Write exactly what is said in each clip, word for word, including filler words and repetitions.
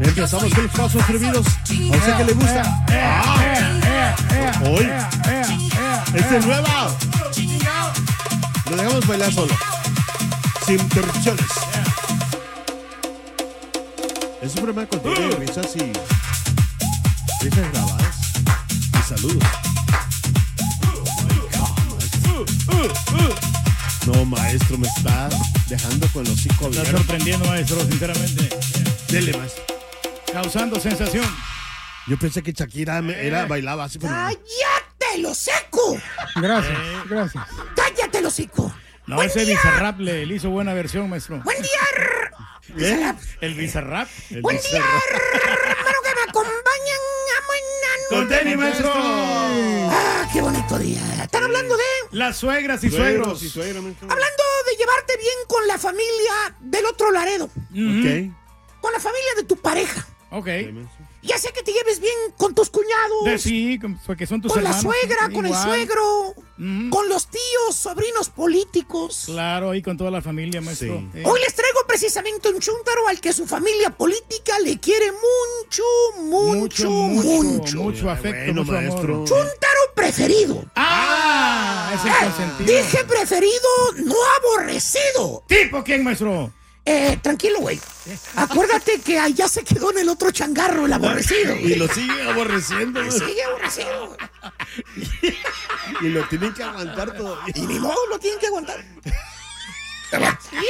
Empezamos con los pasos prohibidos. A usted que le gusta. Ah, hoy. Este es nueva. Lo dejamos bailar solo. Sin interrupciones. Es un programa con contenido de risas y risas grabadas. Y saludos. No, maestro, me está dejando con los hocico abiertos. Está sorprendiendo, maestro, sinceramente. Dele, maestro. Causando sensación. Yo pensé que Shakira me- era, bailaba así, pero no. ¡Cállate, lo seco! Gracias, gracias. ¡Cállate, lo seco! No, ¡Buen ese día! Bizarrap le, le hizo buena versión, maestro. ¡Buen día! ¿Eh? El Bizarrap. El ¡Buen día, hermano, que me acompañan! Con tenis, maestro. ¡Ah, qué bonito día! Están hablando de... Las suegras y suegros. y suegros, maestro. Hablando de llevarte bien con la familia del otro Laredo. Ok. Con la familia de tu pareja. Ok. Ya sé que te lleves bien con tus cuñados. De sí, con- porque son tus con hermanos. la suegra, con el Igual. suegro, Ujú. con los tíos, sobrinos políticos. Claro, ahí con toda la familia, maestro. Sí. Eh. Hoy les traigo precisamente un chúntaro al que su familia política le quiere mucho, mucho, mucho. mucho, mucho afecto, Bueno, mucho maestro. amor. Chúntaro preferido. ¡Ah! Es el Eh, consentido. dije preferido, no aborrecido. ¿Tipo quién, maestro? Eh, tranquilo, güey. Acuérdate que allá se quedó en el otro changarro, el aborrecido. Y lo sigue aborreciendo. Y sigue aborrecido. Y lo tienen que aguantar todavía. Y ni modo, lo tienen que aguantar. Pero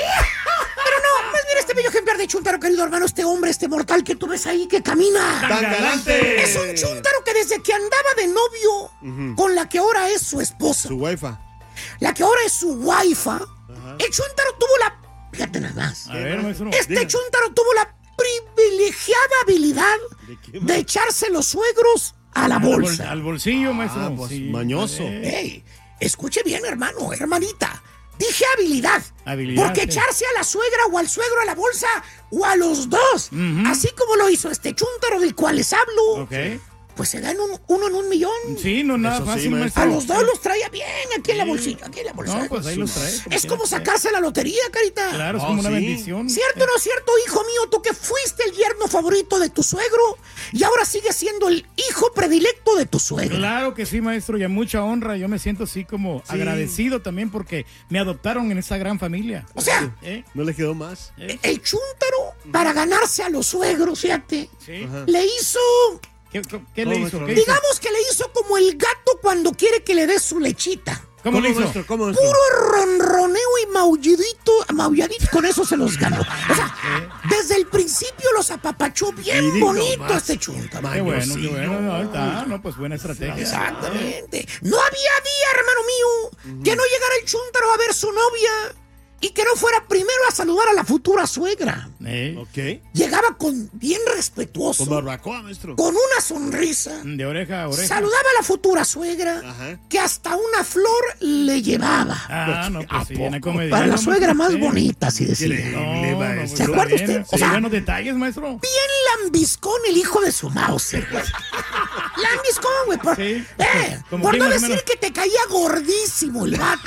no, más bien este bello ejemplar de chúntaro, querido hermano, este hombre, este mortal que tú ves ahí que camina. ¡Tan galante! Es un chúntaro que desde que andaba de novio con la que ahora es su esposa, Su wifi. la que ahora es su waifa, el chúntaro tuvo la... Fíjate nada más. A ver, maestro. Este Diga. chúntaro tuvo la privilegiada habilidad ¿De qué, de echarse los suegros a la Al bol- bolsa. Al bolsillo, maestro. Ah, pues, Sí. mañoso. Eh, Ey, escuche bien, hermano, hermanita. Dije habilidad. Habilidad, Porque sí. echarse a la suegra o al suegro a la bolsa o a los dos, así como lo hizo este chúntaro del cual les hablo, Ok. pues se dan un- uno en un millón. Sí, no nada Eso sí, fácil, maestro. maestro. A los dos los traía bien aquí en la bolsilla, aquí en la bolsa. No, pues ahí los trae. Es como sacarse la lotería, carita. Claro, es Oh, como una sí. bendición. ¿Cierto o no es cierto, hijo mío? Tú que fuiste el yerno favorito de tu suegro y ahora sigues siendo el hijo predilecto de tu suegra. Claro que sí, maestro, y a mucha honra. Yo me siento así como agradecido también porque me adoptaron en esa gran familia. O sea, ¿Eh? No le quedó más. el chúntaro, para ganarse a los suegros, fíjate, Sí. le hizo, ¿Qué, qué- qué No, le hizo? maestro. ¿Qué hizo? digamos que le hizo como el gato cuando quiere que le des su lechita. ¿Cómo le hizo? maestro? ¿Cómo, maestro? Puro ronroneo y maullidito, maulladito, con eso se los ganó. O sea, desde el principio los apapachó Y bien digo bonito más. este chúntaro. Qué bueno, qué Mañosillo. bueno. No, está, no, pues buena estrategia. Exactamente. No había día, hermano mío, que no llegara el chúntaro a ver su novia y que no fuera primero a saludar a la futura suegra. Eh, Ok. Llegaba con bien respetuoso, Con barbacoa, maestro. con una sonrisa. De oreja a oreja. Saludaba a la futura suegra, Ajá. que hasta una flor le llevaba. Ah, no, pues sí, una comedia. Para la no, suegra más sí. bonita, así decía. Increíble, No, no, maestro. pues, ¿Se acuerda está bien. usted? O Sí, sea- buenos detalles, maestro. Bien lambiscón el hijo de su Mauser, güey. Lambiscón, güey. Por, Sí. eh, Como por que no más o decir menos. que te caía gordísimo el vato.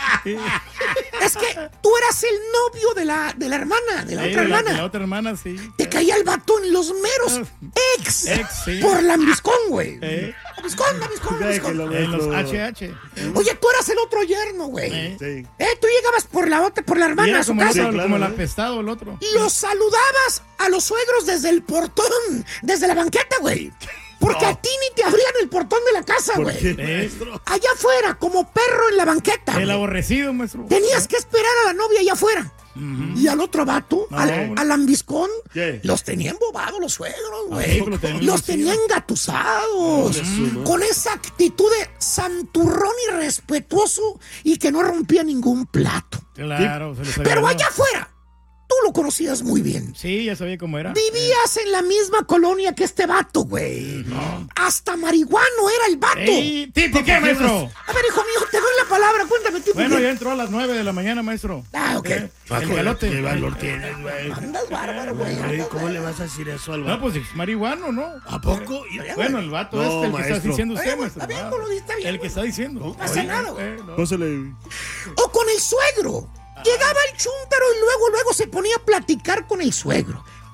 Es que tú eras el novio de la, de la hermana, de la Sí, otra de la, hermana. de la otra hermana, sí. Te caía el vato en los meros ex. Ex, sí. Por lambiscón, güey. Eh, Lambiscón, lambiscón, lambiscón. Déjelo, en los maestro. H H. Oye, tú eras el otro yerno, güey. Eh. Sí. Eh, tú llegabas por la otra, por la Y hermana era a su como, el casa. otro, claro, como el ¿eh? apestado el otro. Los saludabas a los suegros desde el portón, desde la banqueta, güey. Porque a ti ni te abrían el portón de la casa, ¿Por güey. qué, Eh. maestro? Allá afuera, como perro en la banqueta. El güey. aborrecido, maestro. Tenías que esperar a la novia allá afuera. Y al otro vato, No, al, bueno. al lambiscón, ¿Qué? los tenían bobados los suegros, güey. poco lo tenían Los lucido? tenían engatusados. Joder, su madre. Con esa actitud de santurrón y respetuoso y que no rompía ningún plato. Claro, se lo sabía. Pero ¿no? allá afuera, tú lo conocías muy bien. Sí, ya sabía cómo era. Vivías en la misma colonia que este vato, güey. Hasta marihuano era el vato. Ey, ¿tipo qué, maestro? A ver, hijo mío, te doy la palabra, cuéntame, tipo. Bueno, ¿qué? ya entró a las nueve de la mañana, maestro. Ah, ok. Eh, El galote. ¿Qué valor tienes, güey? Andas bárbaro, güey. Güey, ¿cómo le vas a decir eso al No, vato? pues es marihuano, ¿no? ¿A poco? Y- Bueno, el vato No, este, el que maestro. está diciendo usted, Oye, maestro. está bien, Ah, tú lo dijiste bien, El que güey. está diciendo. No pasa nada, güey. eh, no. No se le... O con el suegro. Llegaba el chúntaro y luego, luego se ponía a platicar con el suegro.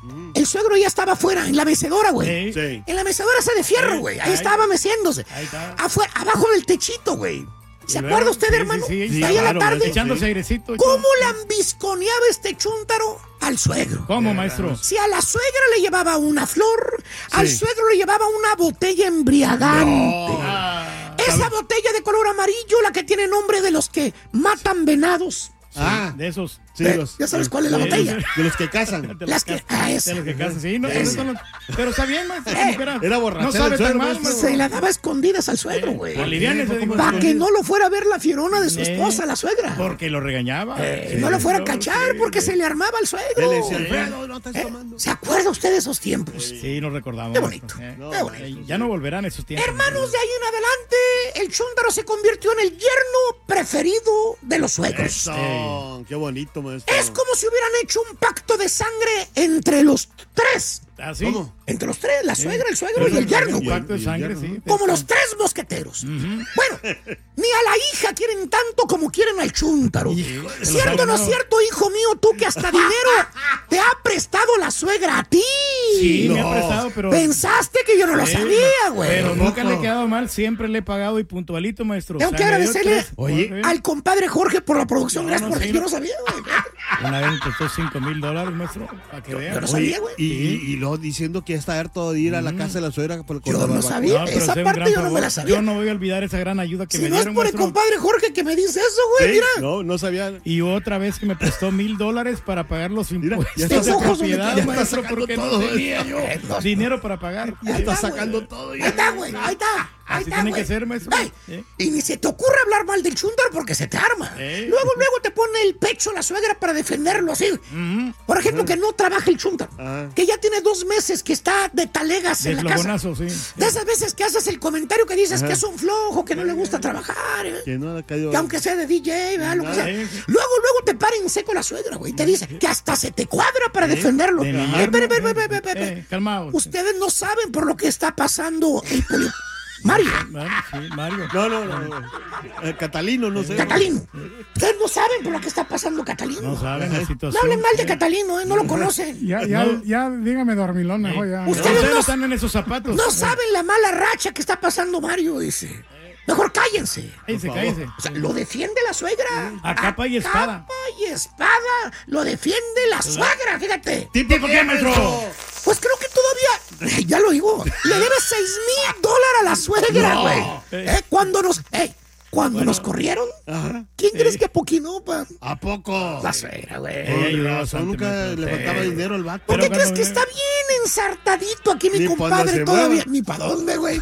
el suegro ya estaba afuera, en la mecedora, güey. Sí. Sí. En la mecedora esa de fierro, Sí, güey. Ahí ahí. estaba meciéndose. Ahí está. Afuera, abajo del techito, güey. ¿Se Y luego, acuerda usted, sí, hermano? sí, sí, sí, Ahí a la claro, tarde. Echándose Sí. airecito. ¿Cómo la ambisconeaba este chúntaro al suegro? ¿Cómo, maestro? Si a la suegra le llevaba una flor, al Sí. suegro le llevaba una botella embriagante. Ah, Esa botella de color amarillo, la que tiene nombre de los que matan venados. Ah, de esos. sí, Eh, los, ya sabes cuál es la Sí, botella. sí. de los que cazan. De Las que- cas- ah, esa. de los que casan, sí, no, Esa. esos son los- pero está bien, maestro. Eh, como quiera. era borrachera No sabe el tan suegro, mal, maestro. maestro. Se la daba a escondidas al suegro, güey. Aliviánese, digo, Para que no lo fuera a ver la fierona de su Eh, esposa, la suegra. Porque lo regañaba. Que Sí, no lo fuera a no, cachar sí, porque sí. se le armaba al Él suegro. le decía, Alfredo, no estás tomando. ¿Se acuerda usted de esos tiempos? Sí, nos recordamos. Qué maestro. bonito, Eh, No, qué bonito. eh, Ya no volverán esos tiempos. Hermanos, de ahí en adelante, el chúntaro se convirtió en el yerno preferido de los suegros. Eso, qué bonito, maestro. Es como si hubieran hecho un pacto de sangre entre los tres. ¿Ah, sí? ¿Cómo? Entre los tres, la suegra, el suegro Pero y el es yerno, un güey. pacto de Y el sangre, yerno, sí. Como los tres mosqueteros. Bueno, ni a la hija quieren tanto como quieren al chúntaro. de ¿Cierto o no los es cierto, hijo mío, tú que hasta dinero te ha prestado la suegra a ti? Sí, me No. ha prestado, pero... Pensaste que yo no lo Sí, sabía, güey. Pero nunca Tampoco. le he quedado mal, siempre le he pagado y puntualito, maestro. Tengo O sea, que me dio agradecerle tres- Oye, al compadre Jorge por la producción. No, Gracias no, por sí, yo no. no sabía, güey. Una vez me costó cinco mil dólares, maestro, para que vean. yo no Oye, sabía, güey. y, y, y luego diciendo que ya está harto de ir a la casa de la suegra por Yo con la no barbacoa. sabía. No, pero esa ese es un parte gran yo no me favor. la sabía. Yo no voy a olvidar esa gran ayuda que Si me no es dieron, por el maestro. compadre Jorge que me dice eso, güey, Sí, mira. No, no sabía. Y otra vez que me prestó mil dólares para pagar los Mira, impuestos ya de está sacando- propiedad, ya está maestro, sacando porque todo. no tenía yo Eh, no. dinero para pagar. Ya Ahí está está, sacando güey. todo. Ahí está, güey. Ahí está. Ahí Así está, tiene güey. que ser, maestro. Ey, ¿Eh? Y ni se te ocurre hablar mal del chúntaro porque se te arma. ¿Eh? Luego, luego te pone el pecho la suegra para defenderlo así. Por ejemplo, que no trabaja el chúntaro. Ajá. Que ya tiene dos meses que está de talegas De en la casa. flogonazo, sí. De esas veces que haces el comentario que dices que es un flojo, que no le gusta trabajar. ¿eh? Que no ha caído. Que aunque sea de D J, ¿verdad? Lo que sea. Sí, sí. Luego, luego te para en seco la suegra, güey. Te dice que hasta se te cuadra para defenderlo. De mi Eh, yerno, espere, espere, eh, espere, espere, espere. eh, calmaos. Ustedes no saben por lo que está pasando el poli... Mario, Mario, sí, Mario. No, no, no. Eh, Catalino, no sé. Catalino. Ustedes no saben por lo que está pasando Catalino. No saben la No situación. hablen mal de Catalino, ¿eh? No lo conocen. Ya, ya, No. ya, dígame dormilón mejor ya. Usted- Ustedes no- están en esos zapatos. No saben la mala racha que está pasando Mario, dice. Mejor cállense. Cállese, Por cállese. O sea, lo defiende la suegra. A capa y espada. capa y espada. Lo defiende la suegra, fíjate. ¿Tipo qué, maestro? Pues creo que todavía, ya lo digo, le debe seis mil dólares a la suegra, No. güey. ¿Eh? Cuando nos, eh, cuando nos corrieron, Ajá. ¿quién crees que apoquinó, pa? ¿A poco? La suegra, güey. Ella ayudó Razón, bastante, nunca maestro. le faltaba dinero al vato. ¿Por Pero qué crees cuando que viene- está bien ensartadito aquí mi Ni pa' compadre donde se todavía? mueva. Ni para dónde, güey.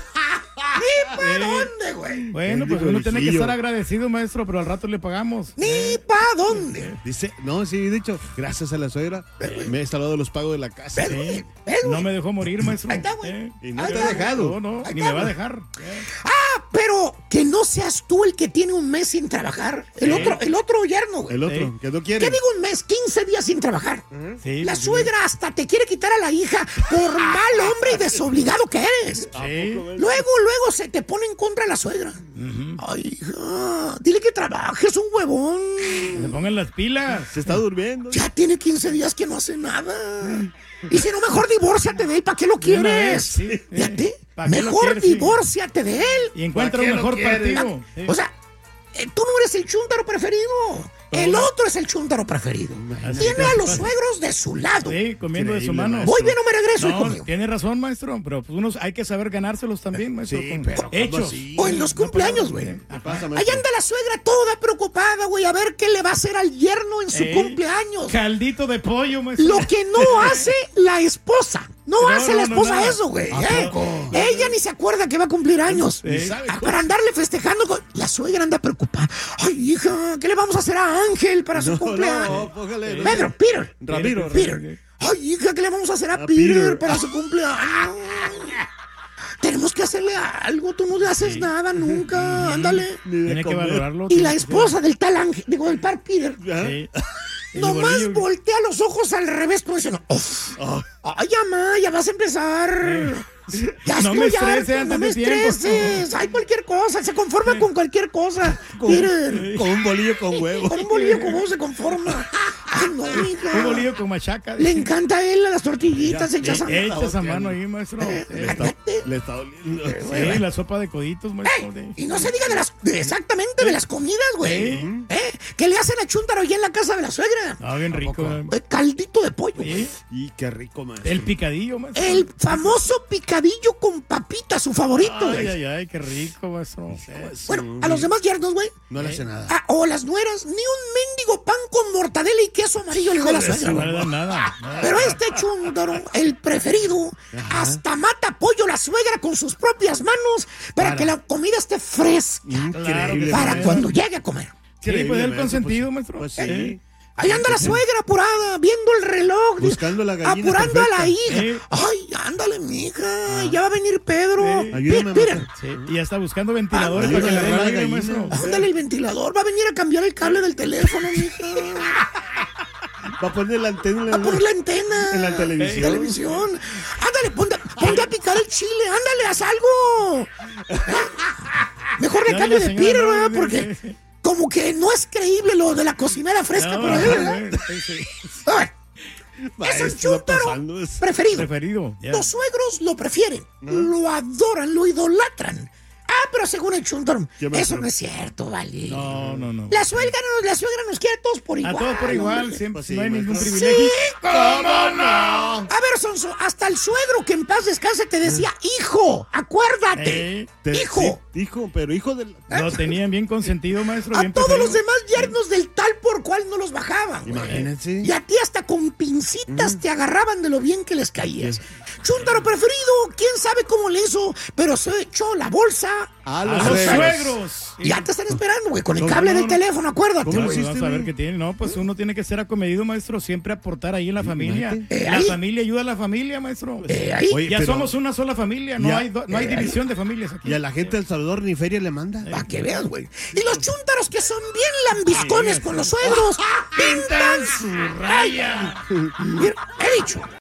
Ni para Eh. dónde, güey. Bueno, pues Bendigo uno tiene que Luisillo. estar agradecido, maestro, pero al rato le pagamos. Ni para dónde. Dice, no, sí, de hecho, gracias a la suegra, me he salvado los pagos de la casa. ¿Ves, güey? Sí. ¿Ves, güey? No me dejó morir, maestro. Ahí está, güey. Eh. Y no Ahí te está. ha dejado. No, no, Ahí ni está, me va a güey. dejar. Eh. Ah, pero que no seas tú el que tiene un mes sin trabajar. El Sí. otro, el otro yerno, güey. El otro, Sí. que no quiere. ¿Qué digo un mes? quince días sin trabajar. Sí, La sí, suegra hasta te quiere quitar a la hija por mal hombre y desobligado que eres. Sí. Luego, luego se te pone en contra la suegra. Ay, hija, dile que trabajes, un huevón. Se pongan las pilas. Se está durmiendo. Ya tiene quince días que no hace nada. Y si no, mejor divórciate de él. ¿Para qué lo De una vez, quieres? sí, sí. Fíjate, ¿Para qué lo mejor quieres, sí? divórciate de él. Y encuentra ¿Para qué un lo mejor quieres? partido. Sí. O sea, eh, tú no eres el chúntaro preferido. El otro es el chúntaro preferido. Así Tiene que a es los fácil. suegros de su lado. Sí, comiendo de su Increíble, mano. maestro. Voy bien o me regreso, hijo No, mío. tiene razón, maestro, pero pues unos hay que saber ganárselos también, maestro. Sí, con pero ¿cómo hechos. así? O en los cumpleaños, güey. ¿Qué pasa, Ahí maestro? anda la suegra toda preocupada, güey, a ver qué le va a hacer al yerno en su Eh, cumpleaños. Caldito de pollo, maestro. Lo que no hace la esposa. No, No, hace no, la no, esposa nada. eso, güey. ¿A ¿eh? poco? Ella ni se acuerda que va a cumplir años. Sí. ¿Sabe Ah, cómo? para andarle festejando con... La suegra anda preocupada. Ay, hija, ¿qué le vamos a hacer a Ángel para su No, cumpleaños? no, póngale. no. Pedro, Peter. Ramiro. Peter. Ay, hija, ¿qué le vamos a hacer a, A Peter, Peter. para su cumpleaños? Tenemos que hacerle algo. Tú no le haces nada nunca. Ándale. Ni de Tiene que comer. valorarlo. Y tiene la que esposa del tal Ángel, digo, del par Peter, ¿Ah? ser- Sí. El nomás bolillo. voltea los ojos al revés, como diciendo, "Uf, Ah, ay, ama, ya vas a empezar. Ya No estoy me estreses harto, antes no me de tiempo. estreses. Hay cualquier cosa, se conforma con cualquier cosa. Miren, Con un bolillo con huevo. con un bolillo con huevo se conforma. Ay, no, hija. Un bolillo con machaca. Le encanta a él a las tortillitas hechas a Eh, Echas a mano ahí, maestro. Le Eh, está, le está doliendo. Sí, la sopa de coditos, maestro. de- Y no se diga de las, de exactamente de las comidas, güey. Sí. ¿Eh? ¿Qué le hacen a Chuntaro allá en la casa de la suegra? Ah, bien rico. eh. Eh, Caldito de pollo. Sí. Y qué rico, maestro. El picadillo, maestro. El famoso picadillo con papita, su favorito, Ay, güey. ay, ay, qué rico, maestro. Bueno, a los demás yernos, güey. No le hace nada. Ah, o las nueras, ni un mendigo pan con mortadela y queso amarillo le da la suegra, No güey. le da nada. nada. Pero este Chuntaro, el preferido, hasta mata pollo la suegra con sus propias manos para, Para. que la comida esté fresca. Increíble. Sí, Para maestro. cuando llegue a comer. Sí, pues el Increíble, consentido, maestro, maestro. pues, pues sí. Eh, Ahí anda la suegra apurada, viendo el reloj. Buscando la gallina apurando a la perfecta. hija. Sí. Ay, ándale, mija. Ya va a venir Pedro. Sí. Ayúdame, Mira, maestro. Sí, y ya está buscando ventiladores Ah, para que le ayúdame den a la aire, gallina. maestro. ándale el ventilador. Va a venir a cambiar el cable del teléfono, mija. Va a poner la antena en Va a la, poner la antena. en la televisión. televisión. Ándale, ponte, ponte a picar el chile. Ándale, haz algo. Mejor le Ya cambio la de señora piro, no, ¿verdad? sí, Porque sí. como que no es creíble lo de la cocinera fresca No, por ahí, ¿verdad? no, sí, sí. Ay, es Maestro, el está chúntaro pasando eso. preferido. Preferido. ya. Los suegros lo prefieren, lo adoran, lo idolatran. Ah, pero según el Chuntaro, ¿Qué me eso creo? no es cierto, vale. No, no, no. La suegra, nos, la suegra nos quiere a todos por A igual. todos por igual, hombre. siempre. Pues sí, no hay ningún maestro. privilegio. Sí, ¿Cómo no? a ver, Sonso, hasta el suegro que en paz descanse te decía, hijo, acuérdate, Eh, Te- hijo. sí, hijo, pero hijo del. Lo tenían bien consentido, maestro. A bien todos los preferido. demás yernos del tal por cual no los bajaban. güey. Imagínense. Y a ti hasta con pincitas te agarraban de lo bien que les caías. Chuntaro preferido, quién sabe cómo le hizo, pero se echó la bolsa. A A los, los suegros. suegros. Ya te están esperando, güey, con el ¿Cómo cable no, del no? teléfono, acuérdate, ¿Cómo lo güey. Pues hiciste, vas a ver güey? qué tiene. No, pues uno tiene que ser acomedido, maestro. Siempre aportar ahí en la familia. Eh, La ahí- familia ayuda a la familia, maestro. Eh, ahí, Oye, ya pero- somos una sola familia. No Ya. hay, do- no hay división de familias aquí. Y a la gente del Salvador ni feria le manda. para que veas, güey. Y los chúntaros que son bien lambiscones con los suegros, pintan su raya. Mira, he dicho,